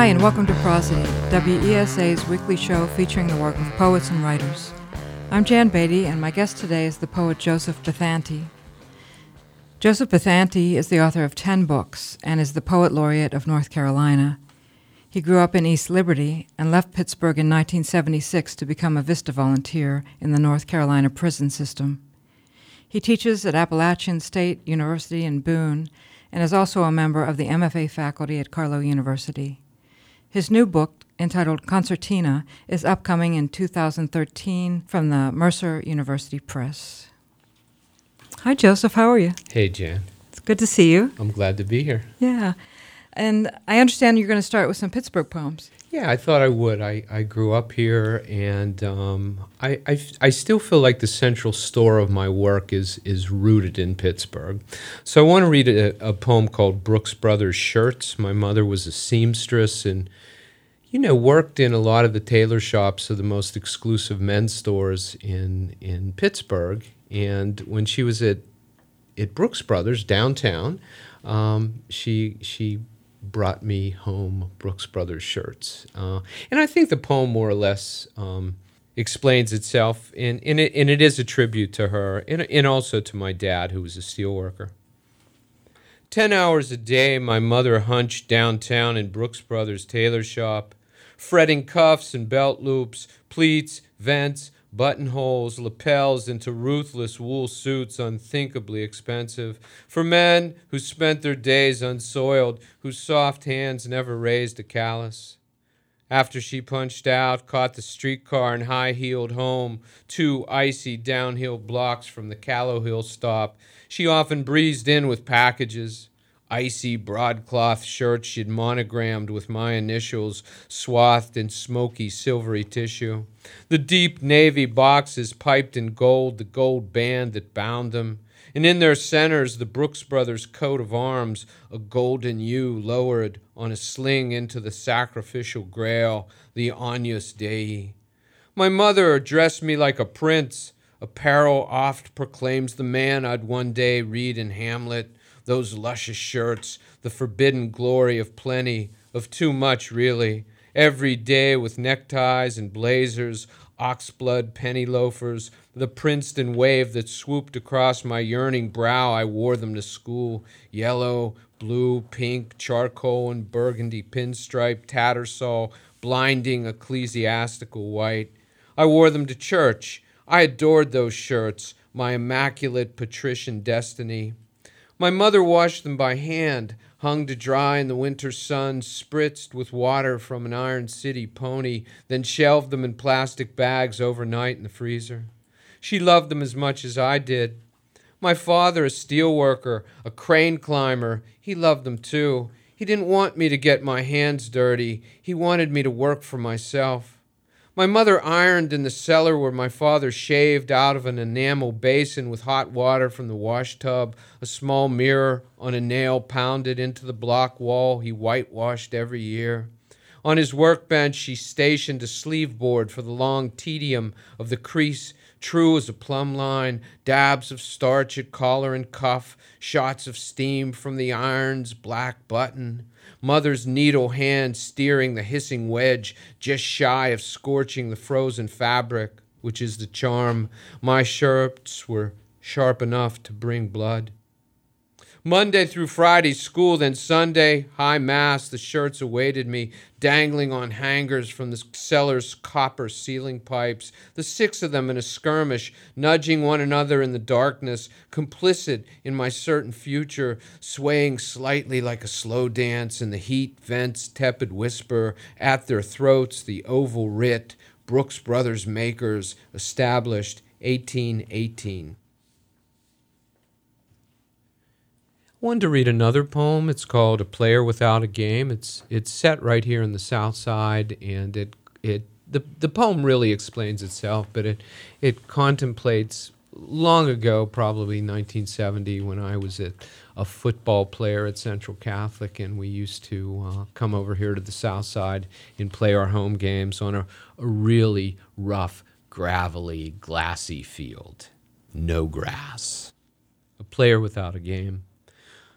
Hi, and welcome to Prosody, WESA's weekly show featuring the work of poets and writers. I'm Jan Beatty, and my guest today is the poet Joseph Bethanti. Joseph Bethanti is the author of 10 books and is the Poet Laureate of North Carolina. He grew up in East Liberty and left Pittsburgh in 1976 to become a VISTA volunteer in the North Carolina prison system. He teaches at Appalachian State University in Boone and is also a member of the MFA faculty at Carlow University. His new book, entitled Concertina, is upcoming in 2013 from the Mercer University Press. Hi, Joseph. How are you? Hey, Jan. It's good to see you. I'm glad to be here. Yeah. And I understand you're going to start with some Pittsburgh poems. Yeah, I thought I would. I grew up here, and I still feel like the central store of my work is rooted in Pittsburgh. So I want to read a poem called Brooks Brothers Shirts. My mother was a seamstress and, worked in a lot of the tailor shops of the most exclusive men's stores in Pittsburgh. And when she was at Brooks Brothers downtown, she brought me home Brooks Brothers shirts. And I think the poem more or less explains itself, and it is a tribute to her and also to my dad, who was a steelworker. 10 hours a day, my mother hunched downtown in Brooks Brothers tailor shop, fretting cuffs and belt loops, pleats, vents, buttonholes, lapels into ruthless wool suits unthinkably expensive, for men who spent their days unsoiled, whose soft hands never raised a callus. After she punched out, caught the streetcar and high-heeled home, 2 icy downhill blocks from the Callow Hill stop, she often breezed in with packages. Icy broadcloth shirts she'd monogrammed with my initials, swathed in smoky silvery tissue. The deep navy boxes piped in gold, the gold band that bound them. And in their centers, the Brooks Brothers coat of arms, a golden U lowered on a sling into the sacrificial grail, the Agnus Dei. My mother addressed me like a prince. Apparel oft proclaims the man I'd one day read in Hamlet. Those luscious shirts, the forbidden glory of plenty, of too much really, every day with neckties and blazers, oxblood penny loafers, the Princeton wave that swooped across my yearning brow. I wore them to school, yellow, blue, pink, charcoal and burgundy pinstripe, tattersall, blinding ecclesiastical white. I wore them to church. I adored those shirts, my immaculate patrician destiny. My mother washed them by hand, hung to dry in the winter sun, spritzed with water from an Iron City pony, then shelved them in plastic bags overnight in the freezer. She loved them as much as I did. My father, a steel worker, a crane climber, he loved them too. He didn't want me to get my hands dirty. He wanted me to work for myself. My mother ironed in the cellar where my father shaved out of an enamel basin with hot water from the wash tub, a small mirror on a nail pounded into the block wall he whitewashed every year. On his workbench, she stationed a sleeve board for the long tedium of the crease, true as a plumb line, dabs of starch at collar and cuff, shots of steam from the iron's black button. Mother's needle hand steering the hissing wedge just shy of scorching the frozen fabric, which is the charm. My shirts were sharp enough to bring blood. Monday through Friday, school, then Sunday, high mass, the shirts awaited me, dangling on hangers from the cellar's copper ceiling pipes, the 6 of them in a skirmish, nudging one another in the darkness, complicit in my certain future, swaying slightly like a slow dance in the heat vent's tepid whisper, at their throats the oval writ, Brooks Brothers makers, established 1818. I wanted to read another poem. It's called A Player Without a Game. It's set right here in the South Side, and the poem really explains itself, but it contemplates long ago, probably 1970, when I was a football player at Central Catholic, and we used to come over here to the South Side and play our home games on a really rough, gravelly, glassy field. No grass. A Player Without a Game.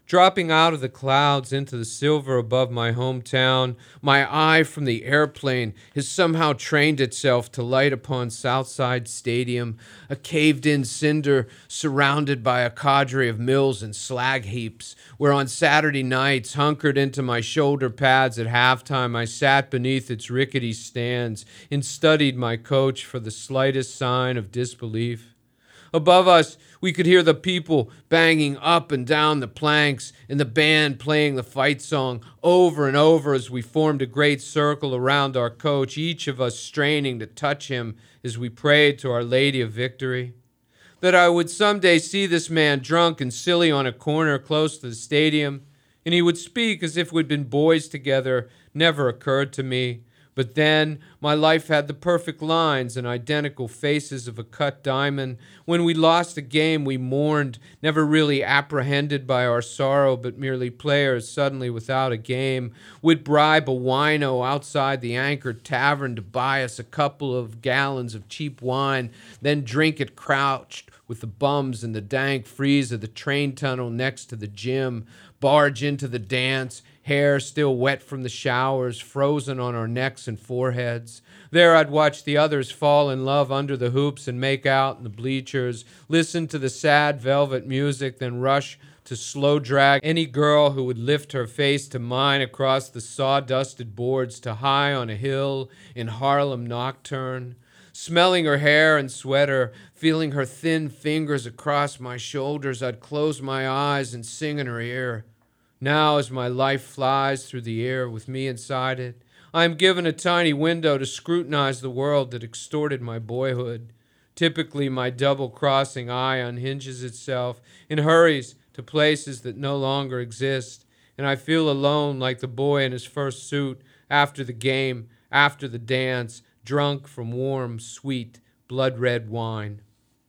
dropping out of the clouds into the silver above my hometown. My eye from the airplane has somehow trained itself to light upon Southside Stadium, a caved-in cinder surrounded by a cadre of mills and slag heaps, where on Saturday nights, hunkered into my shoulder pads at halftime, I sat beneath its rickety stands and studied my coach for the slightest sign of disbelief. Above us, we could hear the people banging up and down the planks and the band playing the fight song over and over as we formed a great circle around our coach, each of us straining to touch him as we prayed to Our Lady of Victory. That I would someday see this man drunk and silly on a corner close to the stadium, and he would speak as if we'd been boys together, never occurred to me. But then my life had the perfect lines and identical faces of a cut diamond. When we lost a game, we mourned, never really apprehended by our sorrow, but merely players suddenly without a game. We'd bribe a wino outside the Anchored Tavern to buy us a couple of gallons of cheap wine, then drink it crouched with the bums in the dank freeze of the train tunnel next to the gym, barge into the dance, hair still wet from the showers, frozen on our necks and foreheads. There I'd watch the others fall in love under the hoops and make out in the bleachers, listen to the sad velvet music, then rush to slow drag any girl who would lift her face to mine across the sawdusted boards to High on a Hill in Harlem Nocturne. Smelling her hair and sweater, feeling her thin fingers across my shoulders, I'd close my eyes and sing in her ear. Now, as my life flies through the air with me inside it, I am given a tiny window to scrutinize the world that extorted my boyhood. Typically, my double-crossing eye unhinges itself and hurries to places that no longer exist, and I feel alone like the boy in his first suit after the game, after the dance, drunk from warm, sweet, blood-red wine.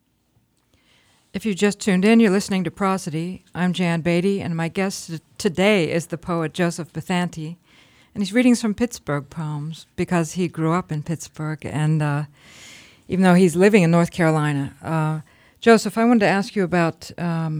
If you just tuned in, you're listening to Prosody. I'm Jan Beatty, and my guest today is the poet Joseph Bethanti. And he's reading some Pittsburgh poems because he grew up in Pittsburgh, and even though he's living in North Carolina. Joseph, I wanted to ask you about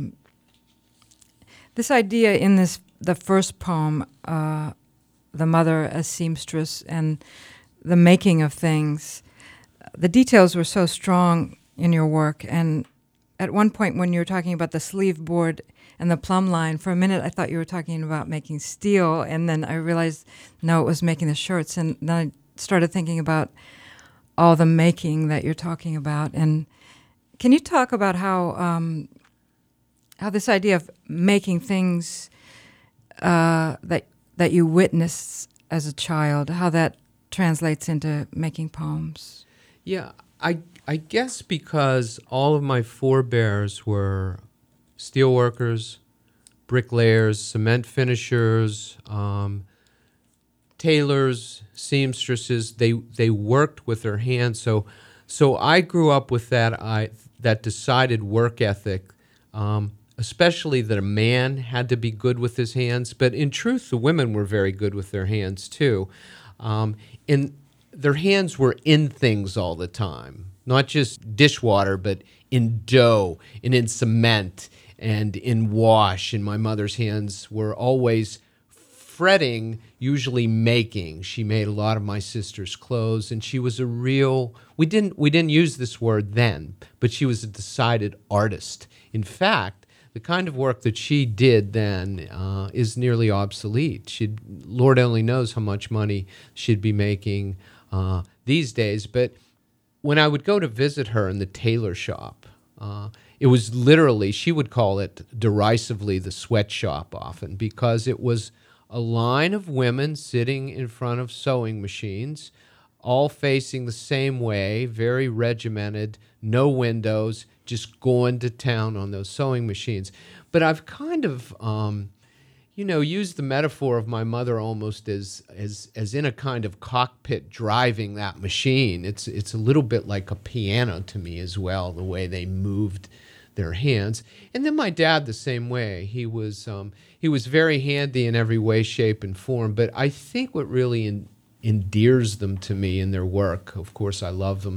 this idea in the first poem, The Mother as Seamstress, and the making of things. The details were so strong in your work, and at one point when you were talking about the sleeve board and the plumb line, for a minute I thought you were talking about making steel, and then I realized, no, it was making the shirts. And then I started thinking about all the making that you're talking about. And can you talk about how this idea of making things that you witnessed as a child, how that translates into making poems? Yeah, I guess because all of my forebears were steelworkers, bricklayers, cement finishers, tailors, seamstresses. They worked with their hands. So I grew up with that decided work ethic, especially that a man had to be good with his hands. But in truth, the women were very good with their hands too. And their hands were in things all the time. Not just dishwater, but in dough and in cement and in wash. And my mother's hands were always fretting, usually making. She made a lot of my sister's clothes, and she was a real, we didn't use this word then, but she was a decided artist. In fact, the kind of work that she did then is nearly obsolete. Lord only knows how much money she'd be making these days, but when I would go to visit her in the tailor shop, it was literally, she would call it derisively the sweatshop often, because it was a line of women sitting in front of sewing machines, all facing the same way, very regimented, no windows, just going to town on those sewing machines. But I've kind of, used the metaphor of my mother almost as in a kind of cockpit driving that machine. It's a little bit like a piano to me as well, the way they moved their hands. And then my dad the same way. He was very handy in every way, shape, and form. But I think what really endears them to me in their work, of course I love them,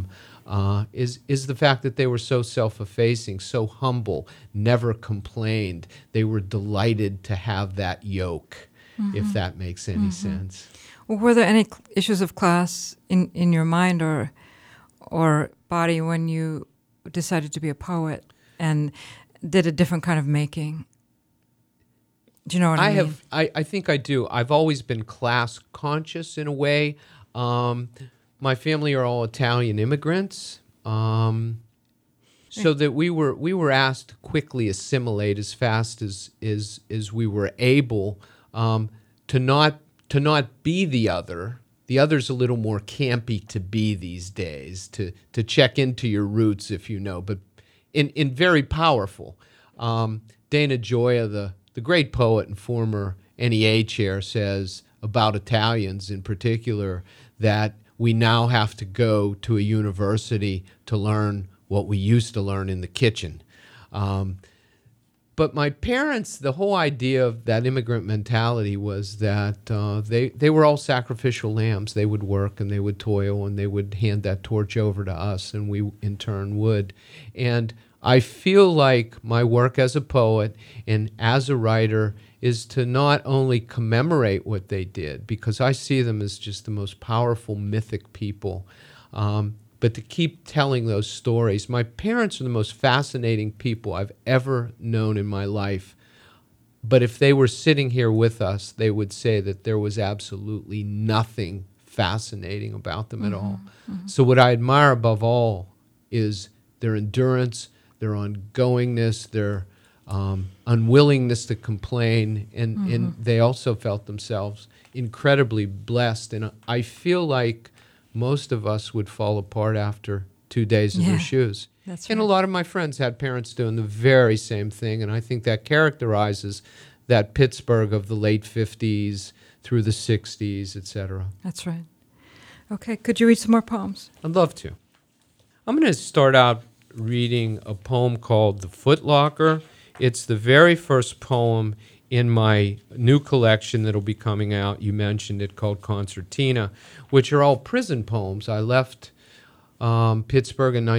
is the fact that they were so self-effacing, so humble, never complained. They were delighted to have that yoke, if that makes any sense. Well, were there any issues of class in your mind or body when you decided to be a poet and did a different kind of making? Do you know what I mean? I think I do. I've always been class conscious in a way. My family are all Italian immigrants, so that we were asked to quickly assimilate as fast as we were able, to not be the other. The other's a little more campy to be these days, to check into your roots, if you know, but in very powerful. Dana Gioia, the great poet and former NEA chair, says about Italians in particular that we now have to go to a university to learn what we used to learn in the kitchen. But my parents, the whole idea of that immigrant mentality was that they were all sacrificial lambs. They would work and they would toil and they would hand that torch over to us, and we in turn would. And I feel like my work as a poet and as a writer is to not only commemorate what they did, because I see them as just the most powerful mythic people, but to keep telling those stories. My parents are the most fascinating people I've ever known in my life. But if they were sitting here with us, they would say that there was absolutely nothing fascinating about them at all. So what I admire above all is their endurance, their ongoingness, their unwillingness to complain, and they also felt themselves incredibly blessed. And I feel like most of us would fall apart after 2 days in their shoes. That's and right. a lot of my friends had parents doing the very same thing, and I think that characterizes that Pittsburgh of the late 50s through the 60s, etc. That's right. Okay, could you read some more poems? I'd love to. I'm going to start out reading a poem called The Footlocker. It's the very first poem in my new collection that'll be coming out. You mentioned it, called Concertina, which are all prison poems. I left Pittsburgh in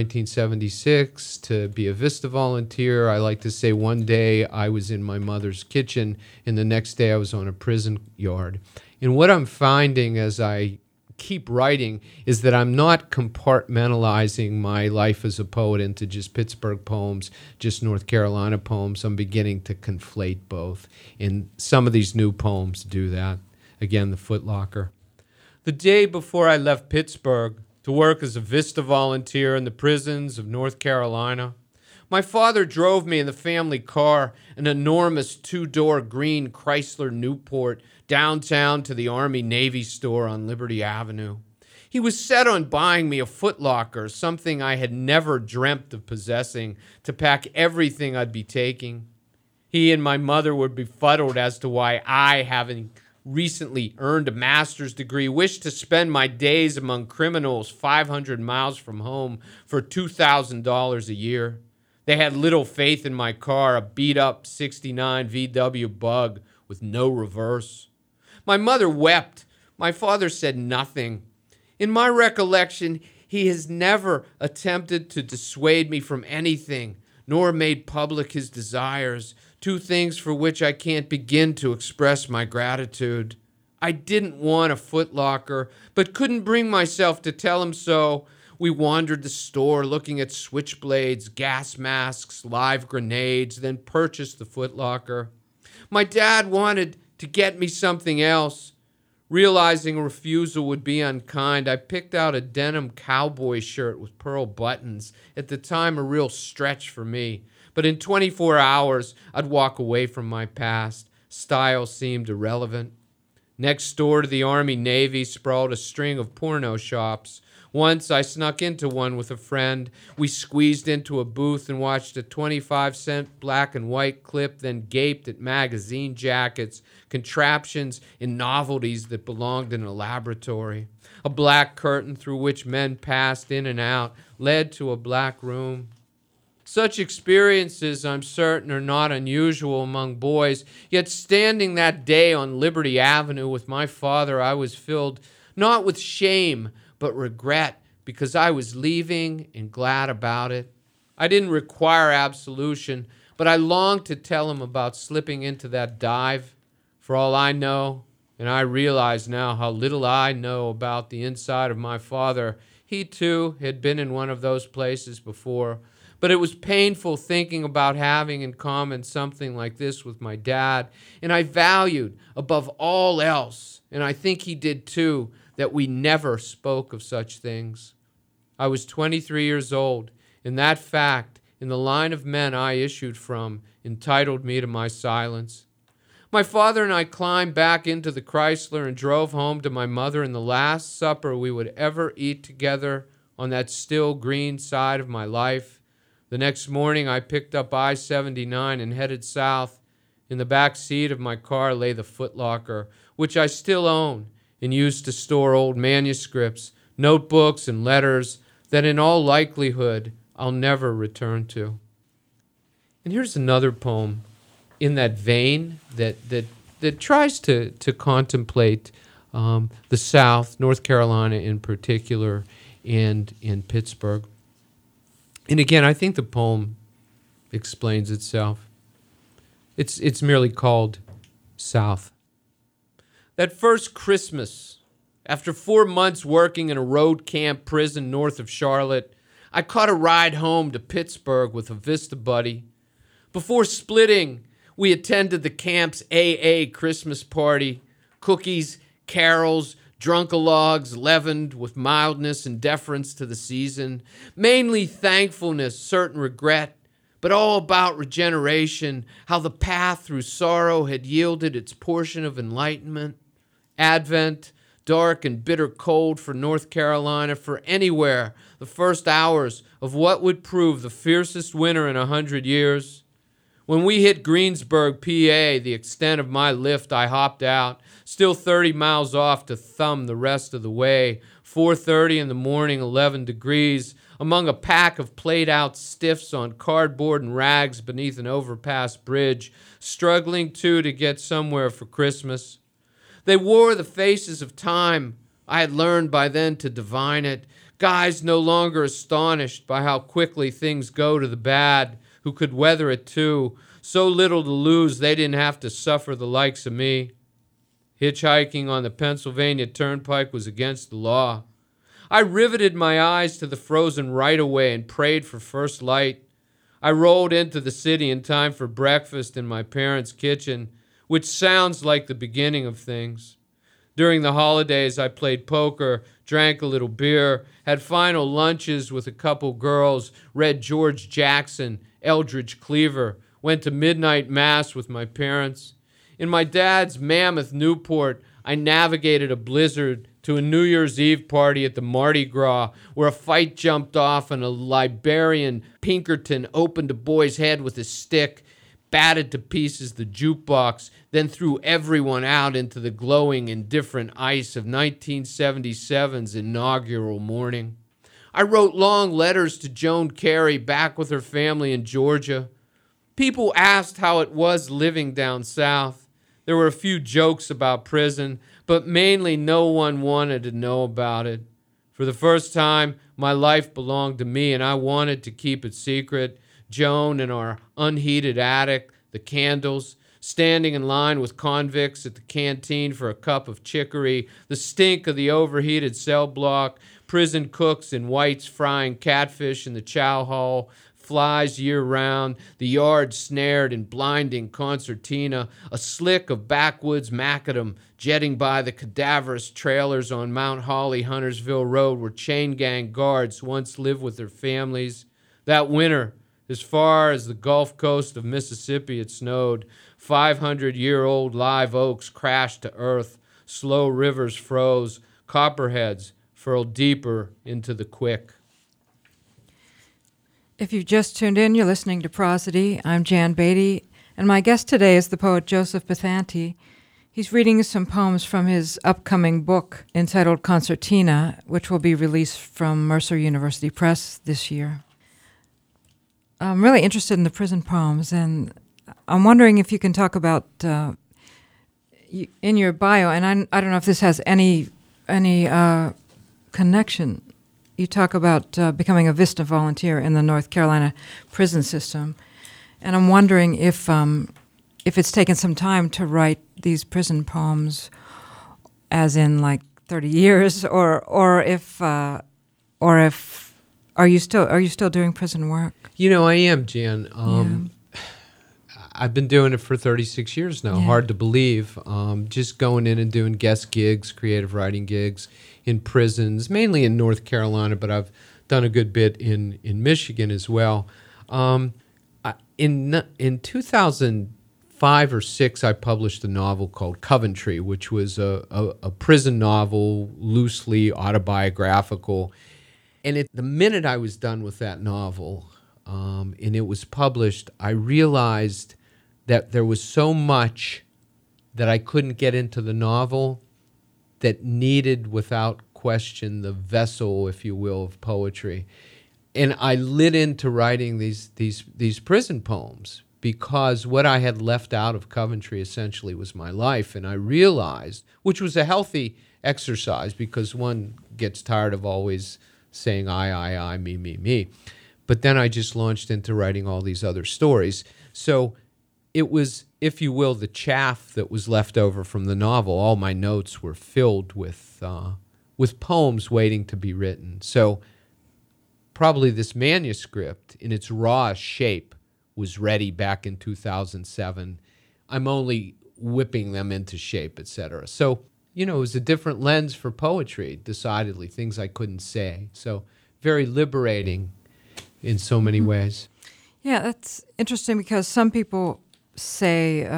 1976 to be a Vista volunteer. I like to say one day I was in my mother's kitchen and the next day I was on a prison yard. And what I'm finding as I keep writing is that I'm not compartmentalizing my life as a poet into just Pittsburgh poems, just North Carolina poems. I'm beginning to conflate both. And some of these new poems do that. Again, The Footlocker. The day before I left Pittsburgh to work as a Vista volunteer in the prisons of North Carolina, my father drove me in the family car, an enormous two-door green Chrysler Newport, downtown to the Army-Navy store on Liberty Avenue. He was set on buying me a Footlocker, something I had never dreamt of possessing, to pack everything I'd be taking. He and my mother were befuddled as to why I, having recently earned a master's degree, wished to spend my days among criminals 500 miles from home for $2,000 a year. They had little faith in my car, a beat-up 69 VW Bug with no reverse. My mother wept. My father said nothing. In my recollection, he has never attempted to dissuade me from anything, nor made public his desires, two things for which I can't begin to express my gratitude. I didn't want a Footlocker, but couldn't bring myself to tell him so. We wandered the store looking at switchblades, gas masks, live grenades, then purchased the Footlocker. My dad wanted to get me something else. Realizing a refusal would be unkind, I picked out a denim cowboy shirt with pearl buttons, at the time a real stretch for me. But in 24 hours, I'd walk away from my past. Style seemed irrelevant. Next door to the Army-Navy sprawled a string of porno shops. Once I snuck into one with a friend. We squeezed into a booth and watched a 25-cent black and white clip, then gaped at magazine jackets, contraptions, and novelties that belonged in a laboratory. A black curtain through which men passed in and out led to a black room. Such experiences, I'm certain, are not unusual among boys, yet standing that day on Liberty Avenue with my father, I was filled not with shame, but regret because I was leaving and glad about it. I didn't require absolution, but I longed to tell him about slipping into that dive. For all I know, and I realize now how little I know about the inside of my father, he too had been in one of those places before. But it was painful thinking about having in common something like this with my dad, and I valued above all else, and I think he did too, that we never spoke of such things. I was 23 years old, and that fact, in the line of men I issued from, entitled me to my silence. My father and I climbed back into the Chrysler and drove home to my mother in the last supper we would ever eat together on that still green side of my life. The next morning, I picked up I-79 and headed south. In the back seat of my car lay the footlocker, which I still own and use to store old manuscripts, notebooks, and letters that in all likelihood I'll never return to. And here's another poem in that vein that tries to contemplate the South, North Carolina in particular, and in Pittsburgh. And again, I think the poem explains itself. It's merely called South. That first Christmas, after 4 months working in a road camp prison north of Charlotte, I caught a ride home to Pittsburgh with a Vista buddy. Before splitting, we attended the camp's AA Christmas party. Cookies, carols, drunkalogs leavened with mildness and deference to the season. Mainly thankfulness, certain regret, but all about regeneration, how the path through sorrow had yielded its portion of enlightenment. Advent, dark and bitter cold for North Carolina, for anywhere, the first hours of what would prove the fiercest winter in 100 years. When we hit Greensburg, PA, the extent of my lift, I hopped out, still 30 miles off to thumb the rest of the way. 4:30 in the morning, 11 degrees, among a pack of played-out stiffs on cardboard and rags beneath an overpass bridge, struggling to get somewhere for Christmas. They wore the faces of time. I had learned by then to divine it. Guys no longer astonished by how quickly things go to the bad, who could weather it too. So little to lose, they didn't have to suffer the likes of me. Hitchhiking on the Pennsylvania Turnpike was against the law. I riveted my eyes to the frozen right-of-way and prayed for first light. I rolled into the city in time for breakfast in my parents' kitchen, which sounds like the beginning of things. During the holidays, I played poker, drank a little beer, had final lunches with a couple girls, read George Jackson, Eldridge Cleaver, went to midnight mass with my parents. In my dad's mammoth Newport, I navigated a blizzard to a New Year's Eve party at the Mardi Gras, where a fight jumped off and a Liberian Pinkerton opened a boy's head with a stick, batted to pieces the jukebox, then threw everyone out into the glowing, indifferent ice of 1977's inaugural morning. I wrote long letters to Joan Carey back with her family in Georgia. People asked how it was living down south. There were a few jokes about prison, but mainly no one wanted to know about it. For the first time, my life belonged to me, and I wanted to keep it secret. Joan in our unheated attic, the candles, standing in line with convicts at the canteen for a cup of chicory, the stink of the overheated cell block, prison cooks in whites frying catfish in the chow hall, flies year-round, the yard snared in blinding concertina, a slick of backwoods macadam jetting by the cadaverous trailers on Mount Holly, Huntersville Road, where chain gang guards once lived with their families. That winter, as far as the Gulf Coast of Mississippi, it snowed. 500-year-old live oaks crashed to earth. Slow rivers froze. Copperheads furled deeper into the quick. If you've just tuned in, you're listening to Prosody. I'm Jan Beatty, and my guest today is the poet Joseph Bethanti. He's reading some poems from his upcoming book entitled Concertina, which will be released from Mercer University Press this year. I'm really interested in the prison poems, and I'm wondering if you can talk about, in your bio, and I don't know if this has any connection you talk about becoming a VISTA volunteer in the North Carolina prison system, and I'm wondering if it's taken some time to write these prison poems, as in like 30 years, or if are you still doing prison work? I am, Jan. I've been doing it for 36 years now. Yeah. Hard to believe. Just going in and doing guest gigs, creative writing gigs in prisons, mainly in North Carolina, but I've done a good bit in Michigan as well. In 2005 or 6, I published a novel called Coventry, which was a prison novel, loosely autobiographical. And the minute I was done with that novel, and it was published, I realized that there was so much that I couldn't get into the novel that needed, without question, the vessel, if you will, of poetry. And I lit into writing these prison poems because what I had left out of Coventry essentially was my life. And I realized, which was a healthy exercise because one gets tired of always saying I, me. But then I just launched into writing all these other stories. So it was, if you will, the chaff that was left over from the novel. All my notes were filled with poems waiting to be written. So probably this manuscript in its rawest shape was ready back in 2007. I'm only whipping them into shape, etc. So, it was a different lens for poetry, decidedly, things I couldn't say. So very liberating in so many ways. Yeah, that's interesting because some people say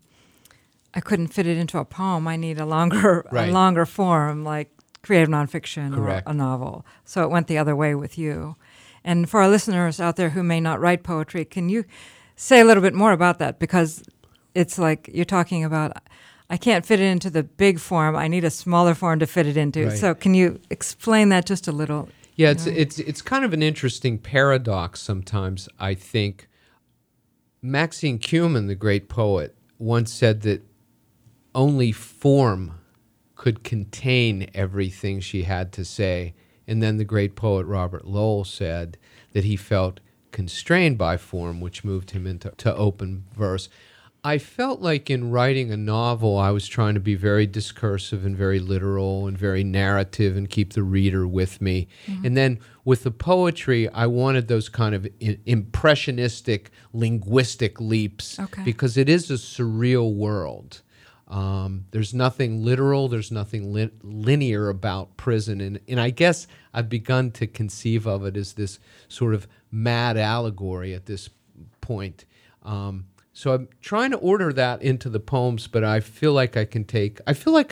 I couldn't fit it into a poem. I need a longer form, like creative nonfiction. Correct. Or a novel. So it went the other way with you. And for our listeners out there who may not write poetry, can you say a little bit more about that? Because it's like you're talking about, I can't fit it into the big form. I need a smaller form to fit it into. Right. So can you explain that just a little? Yeah, it's kind of an interesting paradox sometimes, I think. Maxine Kumin, the great poet, once said that only form could contain everything she had to say. And then the great poet Robert Lowell said that he felt constrained by form, which moved him into open verse. I felt like in writing a novel, I was trying to be very discursive and very literal and very narrative and keep the reader with me. Mm-hmm. And then with the poetry, I wanted those kind of impressionistic, linguistic leaps because it is a surreal world. There's nothing literal, there's nothing linear about prison. And I guess I've begun to conceive of it as this sort of mad allegory at this point. So I'm trying to order that into the poems, but I feel like I can take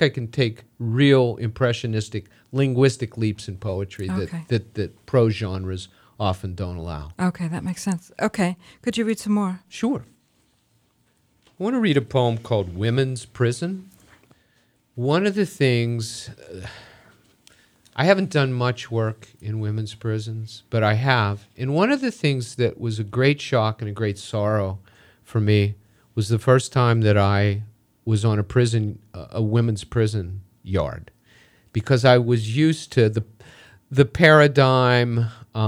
real impressionistic linguistic leaps in poetry that prose genres often don't allow. Okay, that makes sense. Okay, could you read some more? Sure. I want to read a poem called Women's Prison. One of the things, I haven't done much work in women's prisons, but I have. And one of the things that was a great shock and a great sorrow for me was the first time that I was on a women's prison yard, because I was used to the paradigm,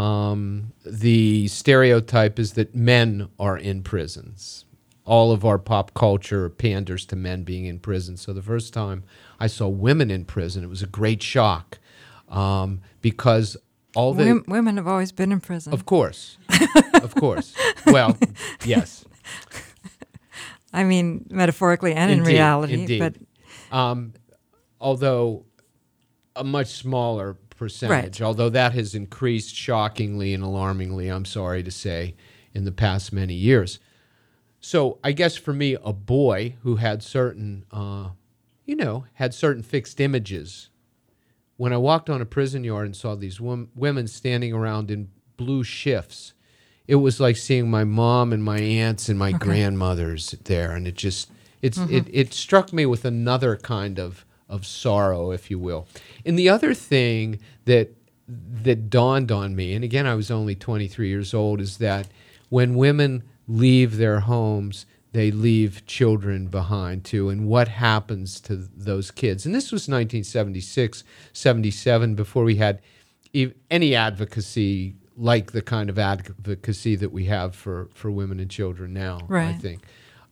the stereotype is that men are in prisons. All of our pop culture panders to men being in prison. So the first time I saw women in prison, it was a great shock, because all the women have always been in prison. Of course, of course. Well, yes. I mean, metaphorically and in reality. Indeed. But although a much smaller percentage, although that has increased shockingly and alarmingly, I'm sorry to say, in the past many years. So I guess for me, a boy who had certain, fixed images, when I walked on a prison yard and saw these women standing around in blue shifts, it was like seeing my mom and my aunts and my grandmothers there, and it struck me with another kind of sorrow, if you will. And the other thing that dawned on me, and again I was only 23 years old, is that when women leave their homes, they leave children behind too, and what happens to those kids? And this was 1976, 77, before we had any advocacy like the kind of advocacy that we have for women and children now, right. I think.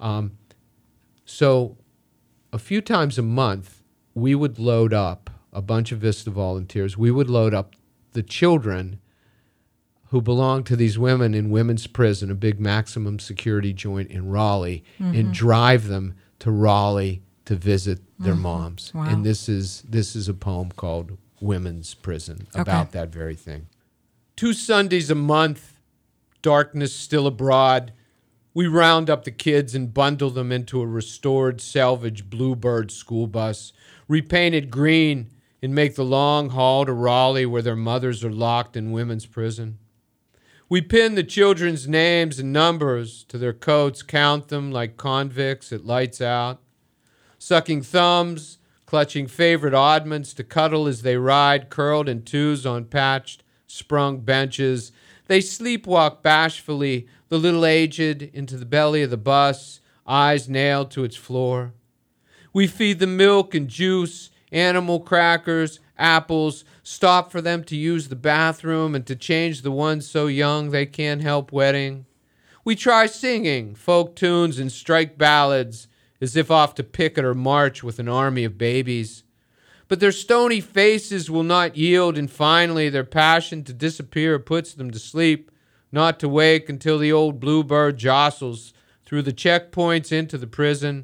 So a few times a month, we would load up a bunch of VISTA volunteers. We would load up the children who belong to these women in women's prison, a big maximum security joint in Raleigh, and drive them to Raleigh to visit their moms. Wow. And this is a poem called Women's Prison, about that very thing. 2 Sundays a month, darkness still abroad, we round up the kids and bundle them into a restored salvage Bluebird school bus, repainted green, and make the long haul to Raleigh where their mothers are locked in women's prison. We pin the children's names and numbers to their coats, count them like convicts at lights out, sucking thumbs, clutching favorite oddments to cuddle as they ride, curled in twos on patched, sprung benches. They sleepwalk bashfully, the little aged, into the belly of the bus, eyes nailed to its floor. We feed them milk and juice, animal crackers, apples, stop for them to use the bathroom and to change the ones so young they can't help wetting. We try singing folk tunes and strike ballads as if off to picket or march with an army of babies. But their stony faces will not yield, and finally their passion to disappear puts them to sleep, not to wake until the old Bluebird jostles through the checkpoints into the prison.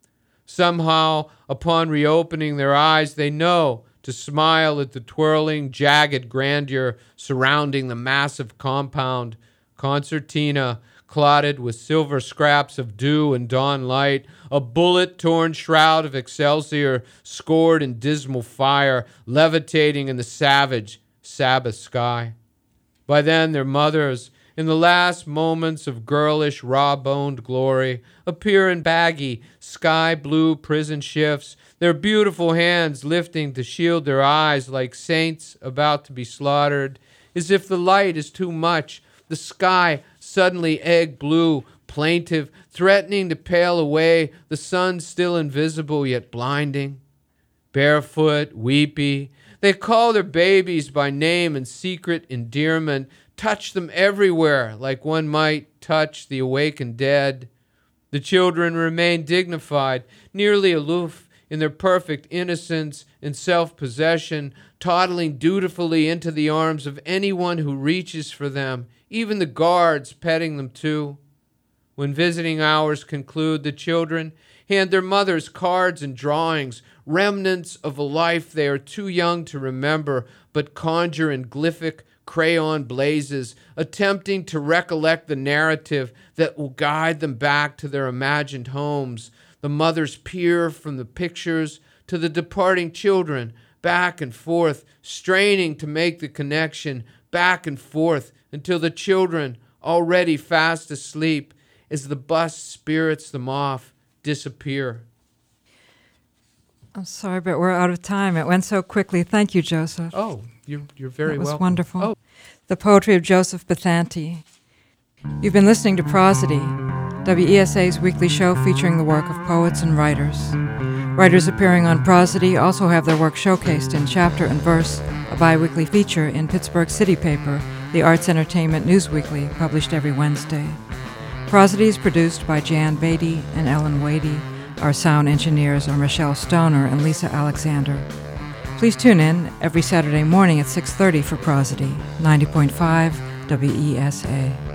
Somehow, upon reopening their eyes, they know to smile at the twirling, jagged grandeur surrounding the massive compound, concertina clotted with silver scraps of dew and dawn light, a bullet-torn shroud of excelsior scored in dismal fire, levitating in the savage Sabbath sky. By then, their mothers, in the last moments of girlish, raw-boned glory, appear in baggy, sky-blue prison shifts, their beautiful hands lifting to shield their eyes like saints about to be slaughtered. As if the light is too much, the sky suddenly egg-blue, plaintive, threatening to pale away, the sun still invisible yet blinding. Barefoot, weepy, they call their babies by name and secret endearment, touch them everywhere like one might touch the awakened dead. The children remain dignified, nearly aloof in their perfect innocence and self-possession, toddling dutifully into the arms of anyone who reaches for them, even the guards petting them too. When visiting hours conclude, the children hand their mothers cards and drawings, remnants of a life they are too young to remember, but conjure in glyphic crayon blazes, attempting to recollect the narrative that will guide them back to their imagined homes. The mothers peer from the pictures to the departing children, back and forth, straining to make the connection, back and forth, until the children, already fast asleep, as the bus spirits them off, disappear. I'm sorry, but we're out of time. It went so quickly. Thank you, Joseph. Oh, you're very welcome. That was wonderful. Oh. The poetry of Joseph Bethanti. You've been listening to Prosody, WESA's weekly show featuring the work of poets and writers. Writers appearing on Prosody also have their work showcased in Chapter and Verse, a bi-weekly feature in Pittsburgh City Paper, the Arts Entertainment News Weekly, published every Wednesday. Prosody is produced by Jan Beatty and Ellen Wadey. Our sound engineers are Michelle Stoner and Lisa Alexander. Please tune in every Saturday morning at 6:30 for Prosody, 90.5 WESA.